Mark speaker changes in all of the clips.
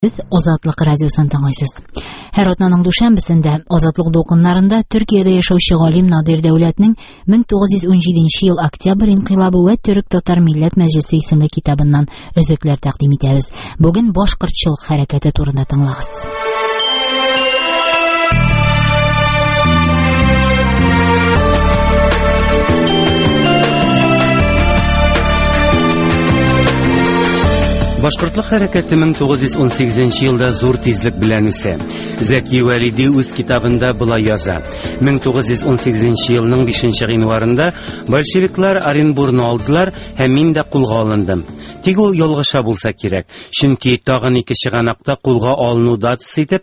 Speaker 1: Siz Азатлык радиосын тыңлайсыз. Һәр атнаның дүшәмбесендә Азатлык дулкыннарында Төркиядә яшәүче галим Надир Дәүләтнең 1917 ел октябрь инкыйлабы ва Төрек-Татар милләт мәҗлесе исемле китабыннан өзекләр тәкъдим итәбез. Бүген башкортчылык хәрәкәте турында тыңлагыз.
Speaker 2: Башкортлык хәрәкәте 1918 елда зур тизлек белән үсә. Зәки Вәлиди үз китабында булай яза. 1918 елның 5 гыйнварында большевиклар Оренбургны алдылар һәм мин дә кулга алындым. Тик ул ялгыша булса кирәк, чөнки тагын 2 чыганакта кулга алыну датасы итеп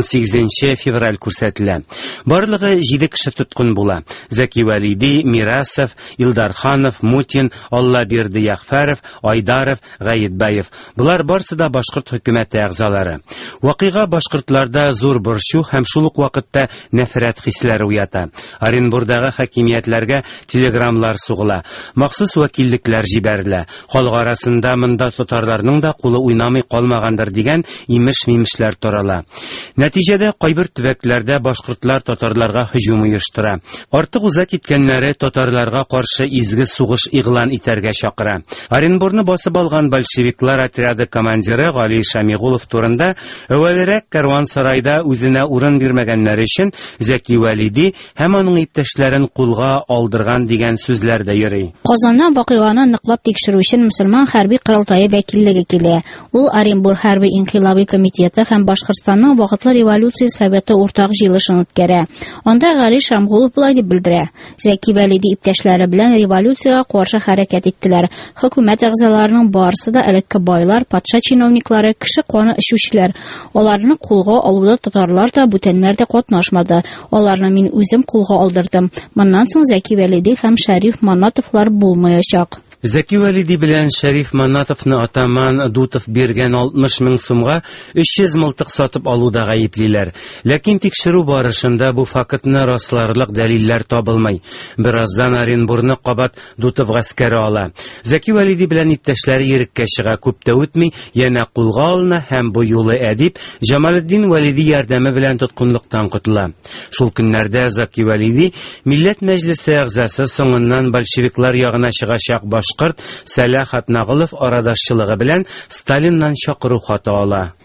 Speaker 2: 18 февраль күрсәтелә. Барлыгы 7 кеше тоткын була. Зәки Вәлиди, Мирасов, Илдарханов, Мутин, Аллаберди Яхфәров, Айдаров, Гаетбаев. Булар барысы да башкорт хөкүмәте әгъзалары. Вакыйга башкортларда зур борчу һәм шул ук вакытта нәфрәт хисләре уята. Оренбургдагы хакимиятләргә телеграммалар сугыла, махсус вәкиллекләр җибәрелә. Халык арасында монда татарларның да кулы уйнамый калмагандыр дигән имеш-мимешләр тарала. Нәтиҗәдә кайбер төбәкләрдә башкортлар татарларга һөҗүм оештыра. Артык уза киткәннәре татарларга каршы изге сугыш игълан итәргә чакыра. Оренбургны басып алган большевиклар отряды командиры Гали Шамигулов турында әввәлрәк Карван-сарайда үзенә урын бирмәгәннәр өчен Зәки Вәлиди һәм аның иптәшләрен кулга алдырган дигән сүзләр дә йөри.
Speaker 3: Казаннан вакыйганы ныклап тикшерү өчен мөселман хәрби корылтайы вәкиллеге килә. Ул Оренбург хәрби инкыйлабы комитеты һәм Башкортстанның вакытлы революция советы уртак җыелышын үткәрә. Анда Гали Шамгулов булай дип белдерә: Зәки Вәлиди иптәшләре белән революциягә каршы хәрәкәт иттеләр. Хөкүмәт әгъзаларының барысы да элекке байлар, патша чиновниклары, кеше каны эчүчеләр. Аларны кулга алуда татарлар да, бүтәннәр дә катнашмады. Аларны мин үзем кулга алдырдым. Моннан соң Зәки Вәлиди һәм Шәриф Манатовлар булмаячак.
Speaker 2: Зәки Вәлиди белән Шәриф Манатовны атаман Дутов биргән 60 мең сумга 300 мылтык сатып алуда гаеплиләр. Ләкин тикшерү барышында бу фактны расларлык дәлилләр табылмый. Бераздан Оренбургны кабат Дутов гаскәре ала. Зәки Вәлиди белән иптәшләре иреккә чыга, күп тә үтми, янә кулга алына һәм бу юлы әдип Җамалетдин Вәлиди ярдәме белән тоткынлыктан котыла. Шул көннәрдә Зәки Вәлиди милләт мәҗлесе әгъзасы, соңыннан большевиклар ягына чыгачак башкорт Сәлах Атнагылов арадашчылыгы белән Сталиннан чакыру хаты ала.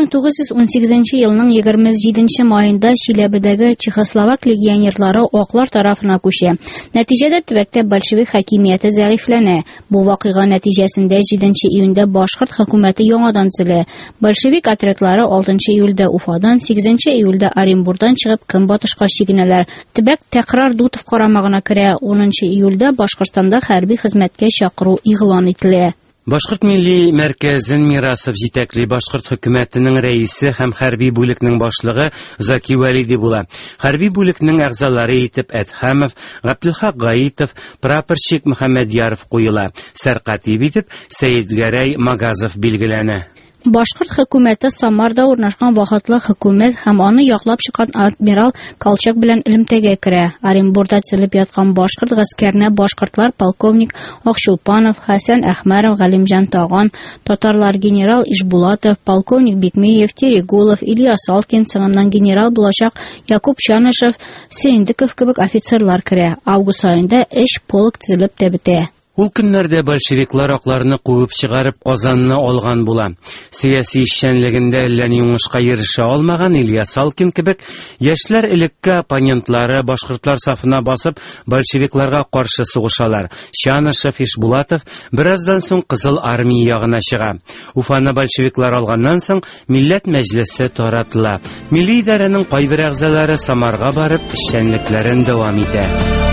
Speaker 2: 1918 елның 27 маенда Чиләбедәге Чехословак легионерлары аклар тарафына күчә. Нәтиҗәдә төбәктә большевик хакимияте зәгыйфләнә. Бу вакыйга нәтиҗәсендә 7 июньдә башкорт хөкүмәте яңадан төзелә. Большевик отрядлары 6 июльдә Уфадан, 8 июльдә Оренбургдан чыгып көнбатышка чигенәләр. Төбәк тәкрар Дутов карамагына керә. 10 июльдә Башкортстанда хәрби хезмәткә чакыру игълан ителә. Башкорт милли мәркәзен Мирасов җитәкли башкорт хөкүмәтенең рәисе һәм хәрби бүлекнең башлыгы Зәки Вәлиди була. Хәрби бүлекнең әгъзалары итеп Әдхәмов, Габделхак Гаитов, прапорщик Мөхәммәдьяров куела. Сәркатиб итеп Сәйетгәрәй Магазов билгеләнә.
Speaker 3: Башкорт хөкүмәте Самарда урнашкан вакытлы хөкүмәт һәм аны яклап чыккан адмирал Колчак белән элемтәгә керә. Оренбургда төзелеп яткан башкорт гаскәренә башкортлар полковник Акчулпанов, Хәсән Әхмәров, Галимҗан Таган, татарлар генерал Ишбулатов, полковник Бикмеев, Терегулов, Илья Салкин, соңыннан генерал булачак Якуб Чанышев, Сөендиков кебек офицерлар керә. Август айында 3 полк төзелеп тә бетә.
Speaker 2: Ул көннәрдә большевиклар акларны куып чыгарып Казанны алган була. Сияси эшчәнлегендә әллә ни уңышка ирешә алмаган Илья Салкин кебек яшьләр элекке оппонентлары башкортлар сафына басып большевикларга каршы сугышалар. Чанышев, Ишбулатов бераздан соң Кызыл армия ягына чыга. Уфаны большевиклар алганнан соң милләт мәҗлесе таратыла. Милли идарәнең кайбер әгъзалары Самарга барып эшчәнлекләрен дәвам итә.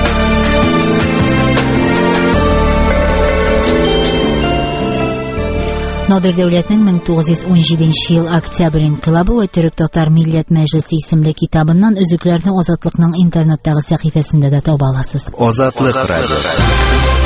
Speaker 1: Надир Дәүләтнең 1917 ел октябрь инкыйлабы ва Төрек-Татар милләт мәҗлесе исемле китабыннан өзекләрне Азатлыкның интернеттагы сәхифәсендә дә таба аласыз.
Speaker 4: Азатлык радиосы.